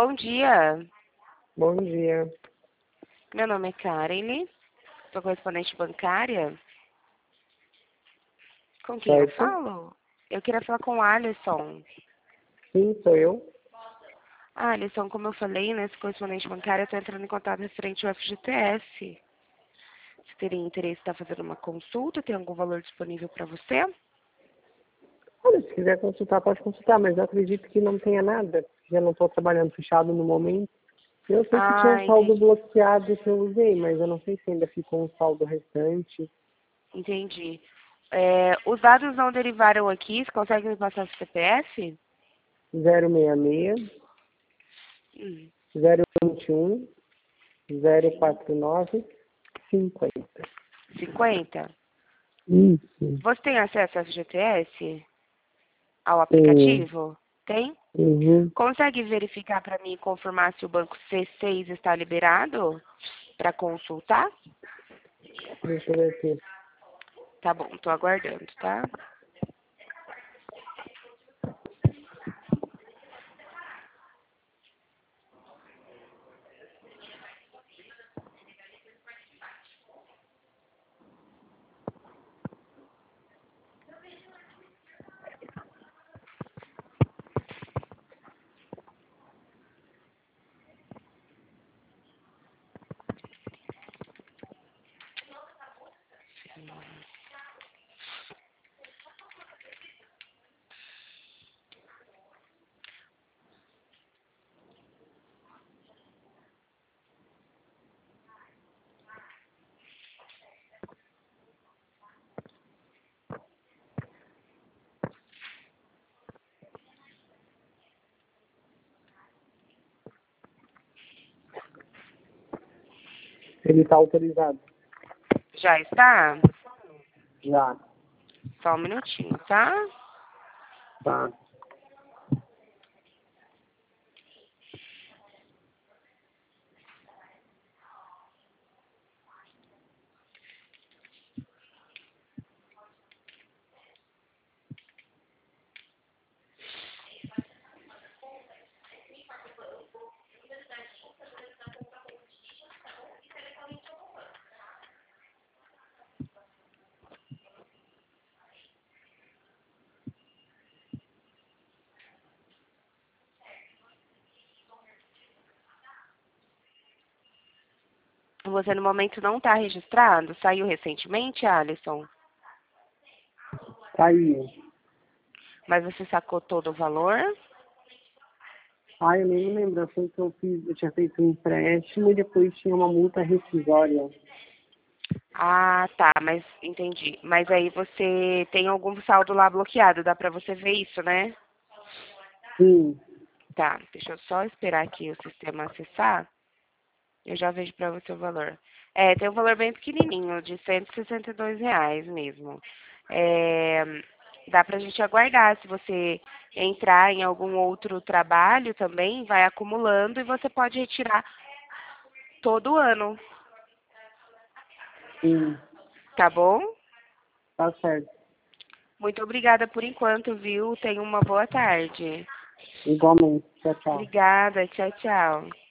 Bom dia. Bom dia. Meu nome é Karen, sou correspondente bancária. Com quem eu Certo? falo? Eu queria falar com o Alisson. Sim, sou eu. Alisson, como eu falei, né, sou correspondente bancária, eu estou entrando em contato referente ao FGTS. Você teria interesse em estar fazendo uma consulta? Tem algum valor disponível para você? Olha, se quiser consultar, pode consultar, mas eu acredito que não tenha nada. Já não estou trabalhando fechado no momento. Eu sei que tinha um Ah, saldo entendi. bloqueado que eu usei, mas eu não sei se ainda ficou um saldo restante. Entendi. Os dados não derivaram aqui, você consegue me passar o CPF? 066 Hum, 021 sim. 049 50. 50? Isso. Você tem acesso ao FGTS? Ao Sim. aplicativo? Tem? Uhum. Consegue verificar para mim e confirmar se o banco C6 está liberado para consultar? Deixa eu ver aqui. Tá bom, tô aguardando, tá? Ele está autorizado. Já está? Já. Só um minutinho, tá? Tá. Você no momento não está registrado? Saiu recentemente, Alisson? Tá aí. Mas você sacou todo o valor? Ah, eu nem me lembro. Eu sei que eu tinha feito um empréstimo e depois tinha uma multa rescisória. Ah, tá, mas entendi. Mas aí você tem algum saldo lá bloqueado, dá pra você ver isso, né? Sim. Tá, deixa eu só esperar aqui o sistema acessar. Eu já vejo pra você o valor. Tem um valor bem pequenininho, de R$ 162 mesmo. É, dá pra gente aguardar. Se você entrar em algum outro trabalho também, vai acumulando e você pode retirar todo ano, Sim. tá bom? Tá certo. Muito obrigada por enquanto, viu? Tenha uma boa tarde. Igualmente. Tchau, tchau. Obrigada, tchau, tchau.